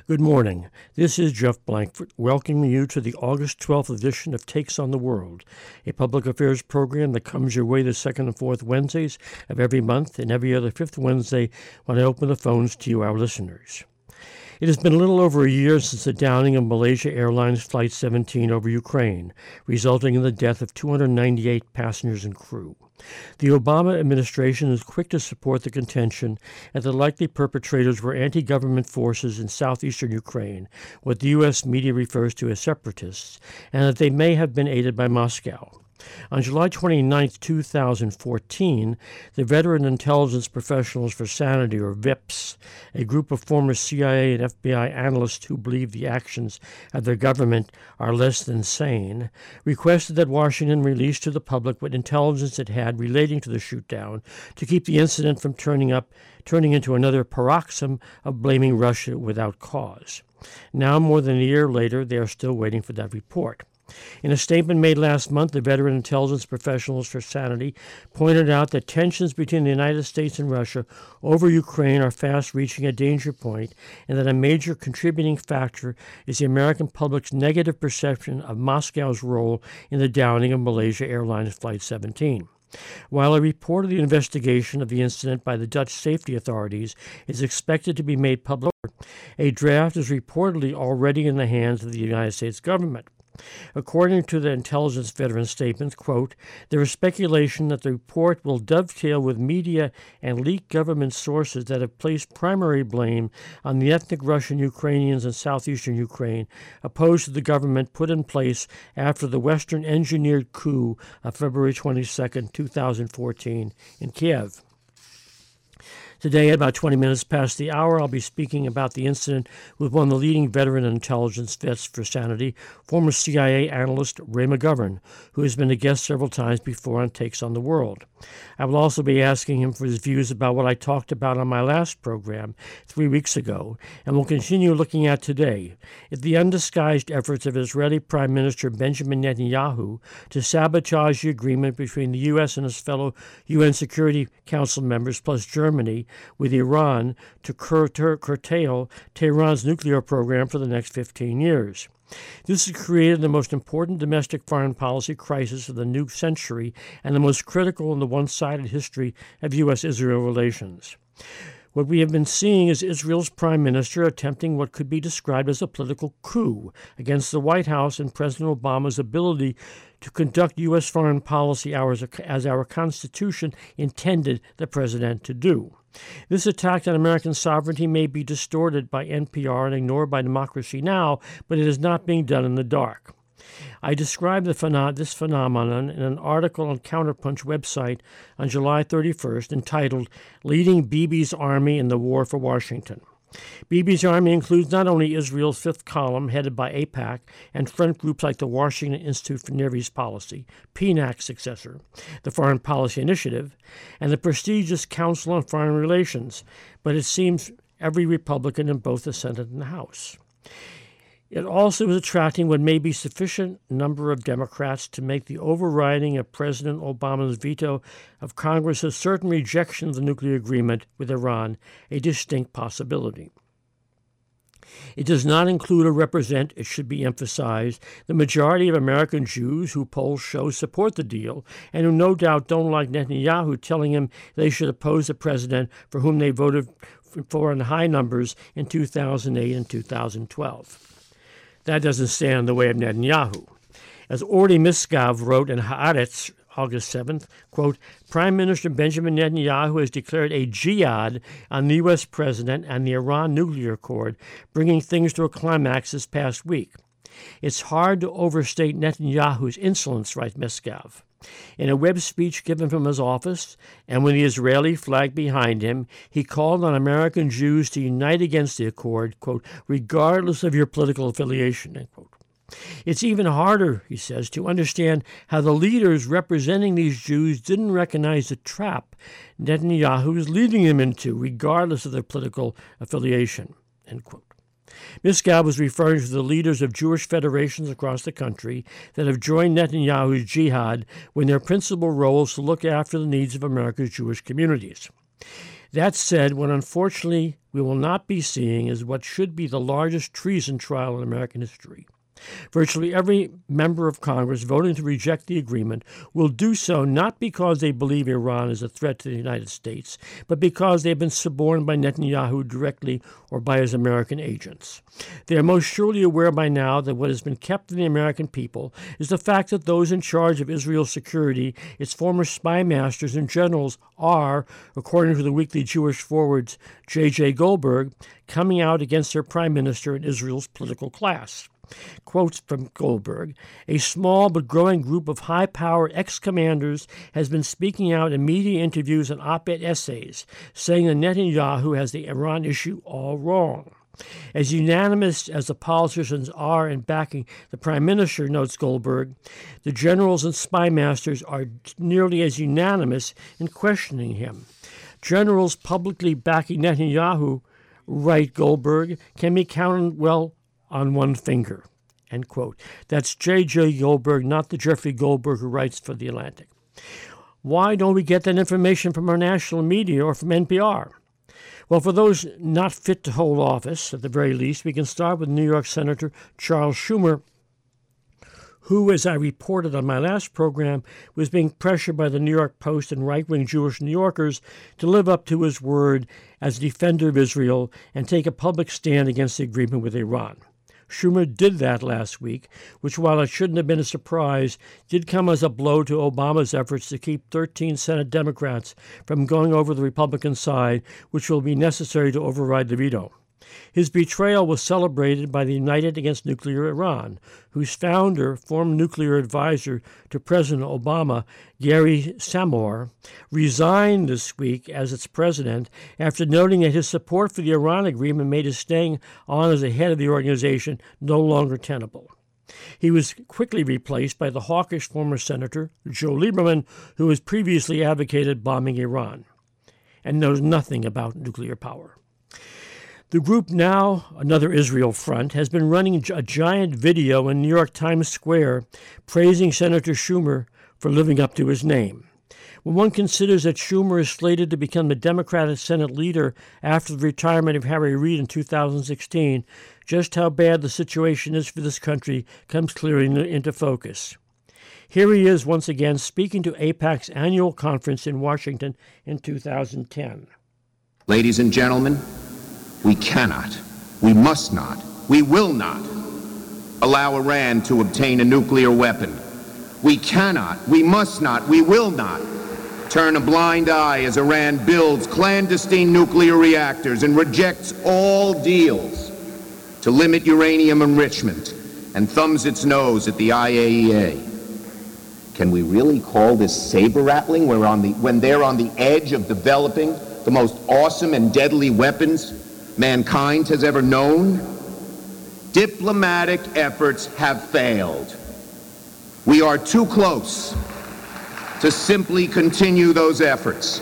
Good morning. This is Jeff Blankford welcoming you to the August 12th edition of Takes on the World, a public affairs program that comes your way the second and fourth Wednesdays of every month and every other fifth Wednesday when I open the phones to you, our listeners. It has been a little over a year since the downing of Malaysia Airlines Flight 17 over Ukraine, resulting in the death of 298 passengers and crew. The Obama administration is quick to support the contention that the likely perpetrators were anti-government forces in southeastern Ukraine, what the U.S. media refers to as separatists, and that they may have been aided by Moscow. On July 29, 2014, the Veteran Intelligence Professionals for Sanity, or VIPS, a group of former CIA and FBI analysts who believe the actions of their government are less than sane, requested that Washington release to the public what intelligence it had relating to the shootdown to keep the incident from turning into another paroxysm of blaming Russia without cause. Now, more than a year later, they are still waiting for that report. In a statement made last month, the Veteran Intelligence Professionals for Sanity pointed out that tensions between the United States and Russia over Ukraine are fast reaching a danger point, and that a major contributing factor is the American public's negative perception of Moscow's role in the downing of Malaysia Airlines Flight 17. While a report of the investigation of the incident by the Dutch safety authorities is expected to be made public, a draft is reportedly already in the hands of the United States government. According to the intelligence veteran statements, quote, there is speculation that the report will dovetail with media and leaked government sources that have placed primary blame on the ethnic Russian Ukrainians in southeastern Ukraine, opposed to the government put in place after the Western-engineered coup of February 22, 2014 in Kiev. Today, at about 20 minutes past the hour, I'll be speaking about the incident with one of the leading veteran intelligence vets for Sanity, former CIA analyst Ray McGovern, who has been a guest several times before on Takes on the World. I will also be asking him for his views about what I talked about on my last program 3 weeks ago, and will continue looking at today, the undisguised efforts of Israeli Prime Minister Benjamin Netanyahu to sabotage the agreement between the U.S. and its fellow UN Security Council members, plus Germany, with Iran to curtail Tehran's nuclear program for the next 15 years. This has created the most important domestic foreign policy crisis of the new century and the most critical in the one-sided history of U.S.-Israel relations. What we have been seeing is Israel's prime minister attempting what could be described as a political coup against the White House and President Obama's ability to conduct U.S. foreign policy as our Constitution intended the president to do. This attack on American sovereignty may be distorted by NPR and ignored by Democracy Now!, but it is not being done in the dark. I described this phenomenon in an article on Counterpunch website on July 31st entitled Leading Bibi's Army in the War for Washington. Bibi's army includes not only Israel's fifth column, headed by AIPAC, and front groups like the Washington Institute for Near East Policy, PNAC's successor, the Foreign Policy Initiative, and the prestigious Council on Foreign Relations, but it seems every Republican in both the Senate and the House. It also is attracting what may be sufficient number of Democrats to make the overriding of President Obama's veto of Congress's certain rejection of the nuclear agreement with Iran a distinct possibility. It does not include or represent, it should be emphasized, the majority of American Jews who polls show support the deal and who no doubt don't like Netanyahu telling him they should oppose the president for whom they voted for in high numbers in 2008 and 2012. That doesn't stand in the way of Netanyahu. As Ori Misgav wrote in Haaretz, August 7th, quote, Prime Minister Benjamin Netanyahu has declared a jihad on the U.S. president and the Iran nuclear accord, bringing things to a climax this past week. It's hard to overstate Netanyahu's insolence, writes Misgav. In a web speech given from his office, and with the Israeli flag behind him, he called on American Jews to unite against the accord, quote, regardless of your political affiliation, end quote. It's even harder, he says, to understand how the leaders representing these Jews didn't recognize the trap Netanyahu is leading them into, regardless of their political affiliation, end quote. Misgav was referring to the leaders of Jewish federations across the country that have joined Netanyahu's jihad when their principal role is to look after the needs of America's Jewish communities. That said, what unfortunately we will not be seeing is what should be the largest treason trial in American history. Virtually every member of Congress voting to reject the agreement will do so not because they believe Iran is a threat to the United States, but because they have been suborned by Netanyahu directly or by his American agents. They are most surely aware by now that what has been kept from the American people is the fact that those in charge of Israel's security, its former spy masters and generals, are, according to the Weekly Jewish Forward's J.J. Goldberg, coming out against their prime minister and Israel's political class. Quotes from Goldberg: "A small but growing group of high-powered ex-commanders has been speaking out in media interviews and op-ed essays, saying that Netanyahu has the Iran issue all wrong. As unanimous as the politicians are in backing the prime minister," notes Goldberg, "the generals and spy masters are nearly as unanimous in questioning him. Generals publicly backing Netanyahu," write Goldberg, "can be counted on one finger," end quote. That's J.J. Goldberg, not the Jeffrey Goldberg who writes for The Atlantic. Why don't we get that information from our national media or from NPR? Well, for those not fit to hold office, at the very least, we can start with New York Senator Charles Schumer, who, as I reported on my last program, was being pressured by the New York Post and right-wing Jewish New Yorkers to live up to his word as a defender of Israel and take a public stand against the agreement with Iran. Schumer did that last week, which, while it shouldn't have been a surprise, did come as a blow to Obama's efforts to keep 13 Senate Democrats from going over the Republican side, which will be necessary to override the veto. His betrayal was celebrated by the United Against Nuclear Iran, whose founder, former nuclear advisor to President Obama, Gary Samore, resigned this week as its president after noting that his support for the Iran agreement made his staying on as the head of the organization no longer tenable. He was quickly replaced by the hawkish former Senator Joe Lieberman, who has previously advocated bombing Iran and knows nothing about nuclear power. The group Now Another Israel Front has been running a giant video in New York Times Square praising Senator Schumer for living up to his name. When one considers that Schumer is slated to become the Democratic Senate leader after the retirement of Harry Reid in 2016, just how bad the situation is for this country comes clearly into focus. Here he is once again speaking to AIPAC's annual conference in Washington in 2010. Ladies and gentlemen, we cannot, we must not, we will not allow Iran to obtain a nuclear weapon. We cannot, we must not, we will not turn a blind eye as Iran builds clandestine nuclear reactors and rejects all deals to limit uranium enrichment and thumbs its nose at the IAEA. Can we really call this saber-rattling when they're on the edge of developing the most awesome and deadly weapons mankind has ever known? Diplomatic efforts have failed. We are too close to simply continue those efforts.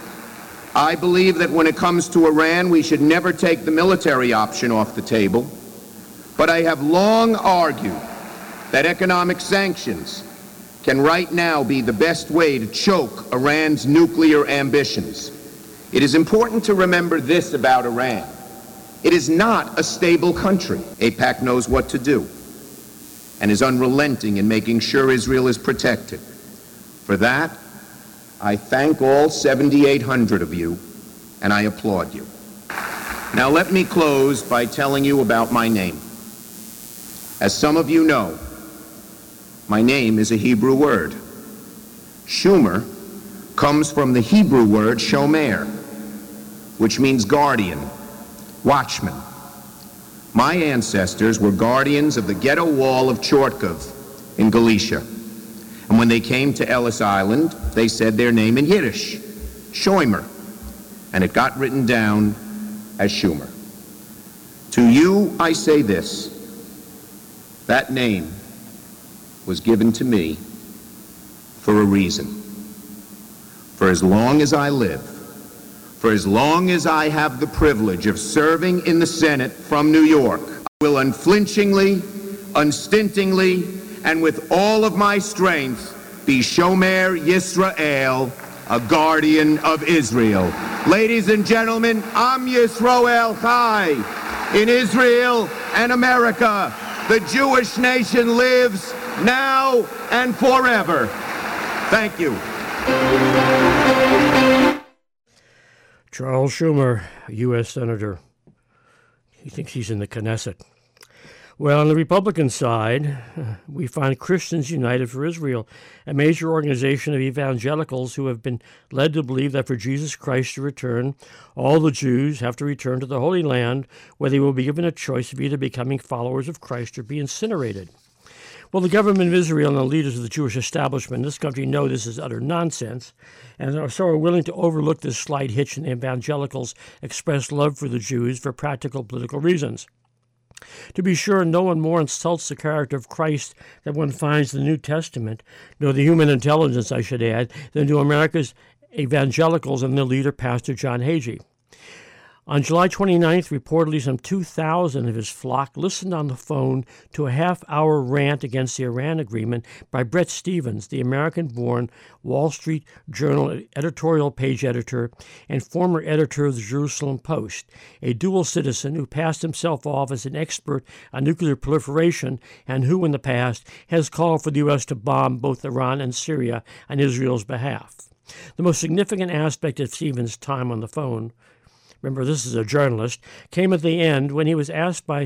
I believe that when it comes to Iran, we should never take the military option off the table. But I have long argued that economic sanctions can right now be the best way to choke Iran's nuclear ambitions. It is important to remember this about Iran. It is not a stable country. AIPAC knows what to do and is unrelenting in making sure Israel is protected. For that, I thank all 7,800 of you, and I applaud you. Now let me close by telling you about my name. As some of you know, my name is a Hebrew word. Schumer comes from the Hebrew word shomer, which means guardian, watchman. My ancestors were guardians of the ghetto wall of Chortkov in Galicia. And when they came to Ellis Island, they said their name in Yiddish, Shomer, and it got written down as Schumer. To you, I say this: that name was given to me for a reason. For as long as I live, for as long as I have the privilege of serving in the Senate from New York, I will unflinchingly, unstintingly, and with all of my strength be Shomer Yisrael a guardian of Israel. Ladies and gentlemen, Am Yisroel Chai. In Israel and America, the Jewish nation lives now and forever. Thank you. Charles Schumer, U.S. Senator. He thinks he's in the Knesset. Well, on the Republican side, we find Christians United for Israel, a major organization of evangelicals who have been led to believe that for Jesus Christ to return, all the Jews have to return to the Holy Land, where they will be given a choice of either becoming followers of Christ or be incinerated. Well, the government of Israel and the leaders of the Jewish establishment in this country know this is utter nonsense, and so are willing to overlook this slight hitch in the evangelicals' expressed love for the Jews for practical political reasons. To be sure, no one more insults the character of Christ that one finds in the New Testament, nor the human intelligence, I should add, than do America's evangelicals and their leader, Pastor John Hagee. On July 29th, reportedly some 2,000 of his flock listened on the phone to a half-hour rant against the Iran agreement by Bret Stephens, the American-born Wall Street Journal editorial page editor and former editor of the Jerusalem Post, a dual citizen who passed himself off as an expert on nuclear proliferation and who, in the past, has called for the U.S. to bomb both Iran and Syria on Israel's behalf. The most significant aspect of Stephens' time on the phone, remember, this is a journalist, came at the end when he was asked by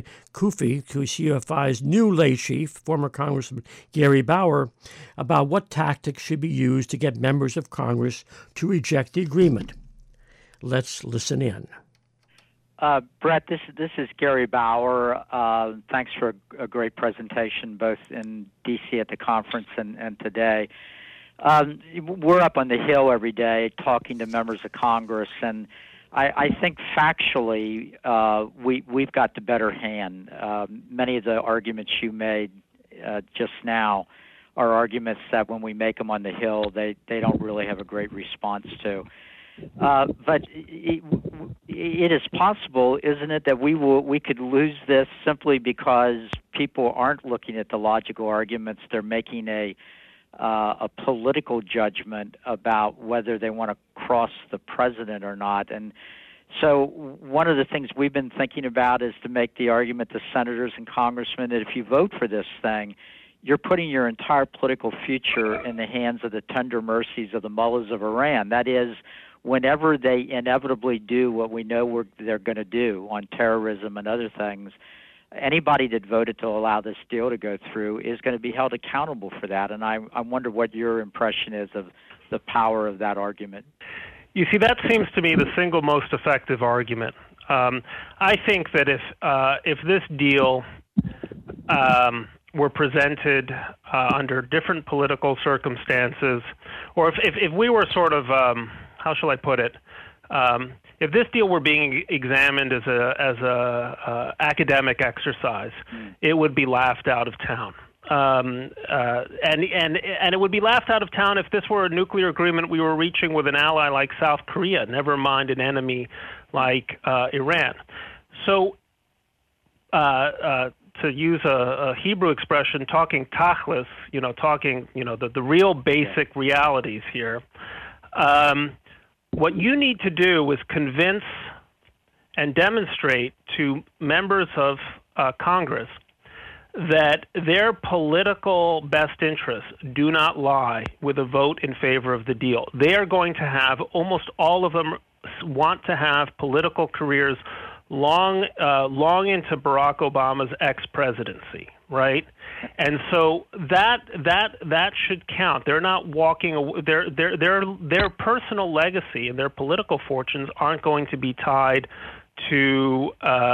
CUFI's new lay chief, former Congressman Gary Bauer, about what tactics should be used to get members of Congress to reject the agreement. Let's listen in. Brett, this is Gary Bauer. Thanks for a great presentation, both in D.C. at the conference and today. We're up on the Hill every day talking to members of Congress, and I think factually we've got the better hand. Many of the arguments you made just now are arguments that when we make them on the Hill, they don't really have a great response to. But it is possible, isn't it, that we could lose this simply because people aren't looking at the logical arguments. They're making a political judgment about whether they want to cross the president or not. And so one of the things we've been thinking about is to make the argument to senators and congressmen that if you vote for this thing, you're putting your entire political future in the hands of the tender mercies of the mullahs of Iran. That is, whenever they inevitably do what we know they're going to do on terrorism and other things, anybody that voted to allow this deal to go through is going to be held accountable for that. And I wonder what your impression is of the power of that argument. You see, that seems to me the single most effective argument. I think that if this deal were presented under different political circumstances, or if we were sort of, how shall I put it, if this deal were being examined as a academic exercise, it would be laughed out of town. And it would be laughed out of town if this were a nuclear agreement we were reaching with an ally like South Korea, never mind an enemy like Iran. So to use a Hebrew expression, talking tachlis, talking, the real basic realities here, what you need to do is convince and demonstrate to members of Congress that their political best interests do not lie with a vote in favor of the deal. They are going to have, almost all of them want to have political careers long into Barack Obama's ex-presidency, right? And so that should count. They're not walking away. Their personal legacy and their political fortunes aren't going to be tied to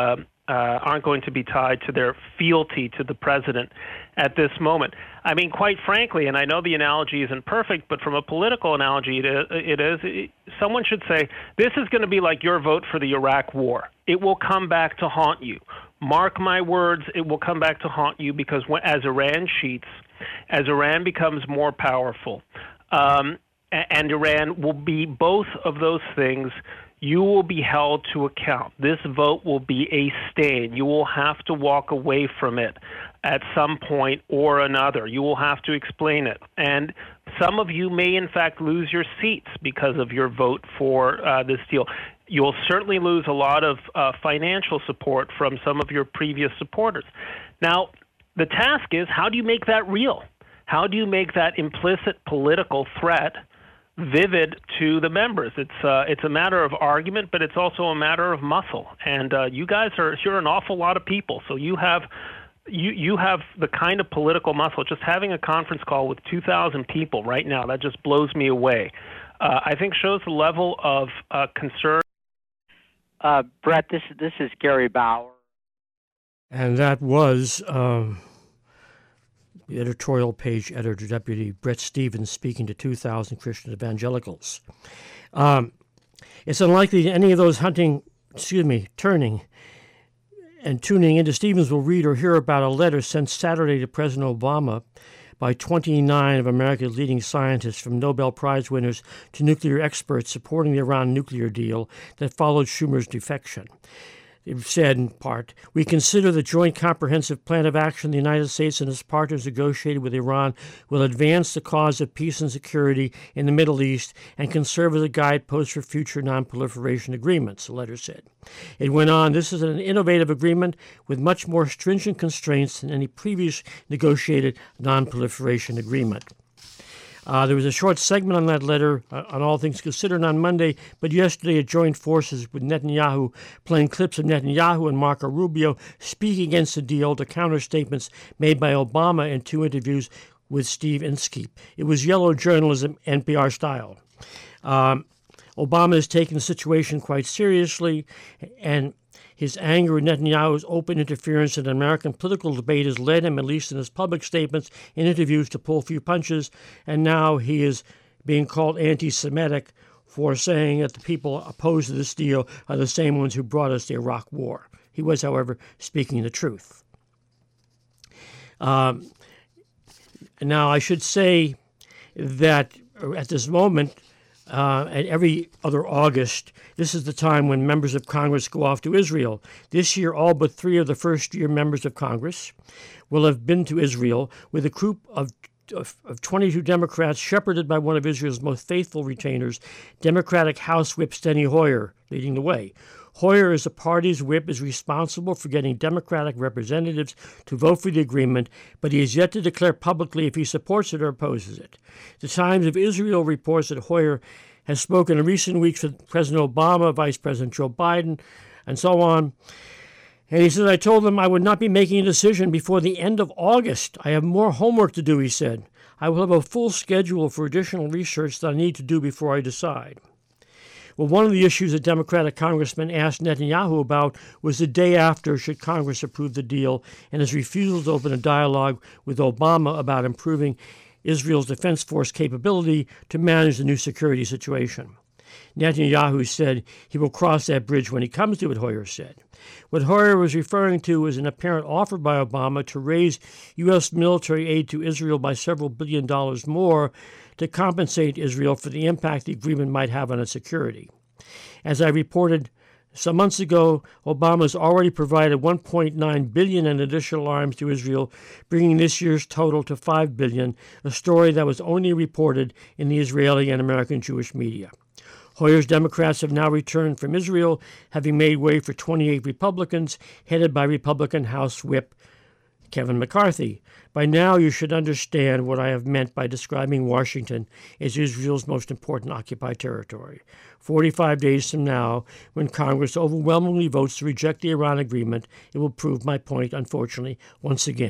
their fealty to the president at this moment. I mean, quite frankly, and I know the analogy isn't perfect, but from a political analogy, someone should say, this is going to be like your vote for the Iraq War. It will come back to haunt you. Mark my words, it will come back to haunt you, because as Iran cheats, as Iran becomes more powerful, and Iran will be both of those things, you will be held to account. This vote will be a stain. You will have to walk away from it. at some point or another. You will have to explain it. And some of you may, in fact, lose your seats because of your vote for this deal. You'll certainly lose a lot of financial support from some of your previous supporters. Now, the task is, how do you make that real? How do you make that implicit political threat vivid to the members? It's a matter of argument, but it's also a matter of muscle. And you guys you're an awful lot of people, so you have the kind of political muscle. Just having a conference call with 2,000 people right now, that just blows me away. I think shows the level of concern. Brett, this is Gary Bauer. And that was the editorial page editor, Deputy Bret Stephens, speaking to 2,000 Christian evangelicals. It's unlikely any of those turning and tuning into Stephens will read or hear about a letter sent Saturday to President Obama by 29 of America's leading scientists, from Nobel Prize winners to nuclear experts, supporting the Iran nuclear deal that followed Schumer's defection. It said, in part, "We consider the Joint Comprehensive Plan of Action the United States and its partners negotiated with Iran will advance the cause of peace and security in the Middle East and can serve as a guidepost for future nonproliferation agreements," the letter said. It went on, "This is an innovative agreement with much more stringent constraints than any previous negotiated nonproliferation agreement." There was a short segment on that letter on All Things Considered on Monday, but yesterday it joined forces with Netanyahu, playing clips of Netanyahu and Marco Rubio speaking against the deal to counter statements made by Obama in 2 interviews with Steve Inskeep. It was yellow journalism, NPR style. Obama is taking the situation quite seriously, and his anger at Netanyahu's open interference in American political debate has led him, at least in his public statements and interviews, to pull few punches, and now he is being called anti-Semitic for saying that the people opposed to this deal are the same ones who brought us the Iraq War. He was, however, speaking the truth. Now, I should say that at this moment, and every other August, this is the time when members of Congress go off to Israel. This year, all but 3 of the first-year members of Congress will have been to Israel, with a group of 22 Democrats shepherded by one of Israel's most faithful retainers, Democratic House Whip Steny Hoyer, leading the way. Hoyer, as the party's whip, is responsible for getting Democratic representatives to vote for the agreement, but he has yet to declare publicly if he supports it or opposes it. The Times of Israel reports that Hoyer has spoken in recent weeks with President Obama, Vice President Joe Biden, and so on. And he said, "I told them I would not be making a decision before the end of August. I have more homework to do," he said. "I will have a full schedule for additional research that I need to do before I decide." Well, one of the issues a Democratic congressman asked Netanyahu about was the day after should Congress approve the deal, and his refusal to open a dialogue with Obama about improving Israel's defense force capability to manage the new security situation. Netanyahu said he will cross that bridge when he comes to it, Hoyer said. What Hoyer was referring to was an apparent offer by Obama to raise U.S. military aid to Israel by several $billion more to compensate Israel for the impact the agreement might have on its security. As I reported some months ago, Obama has already provided $1.9 billion in additional arms to Israel, bringing this year's total to $5 billion, a story that was only reported in the Israeli and American Jewish media. Hoyer's Democrats have now returned from Israel, having made way for 28 Republicans, headed by Republican House Whip Kevin McCarthy. By now, you should understand what I have meant by describing Washington as Israel's most important occupied territory. 45 days from now, when Congress overwhelmingly votes to reject the Iran agreement, it will prove my point, unfortunately, once again.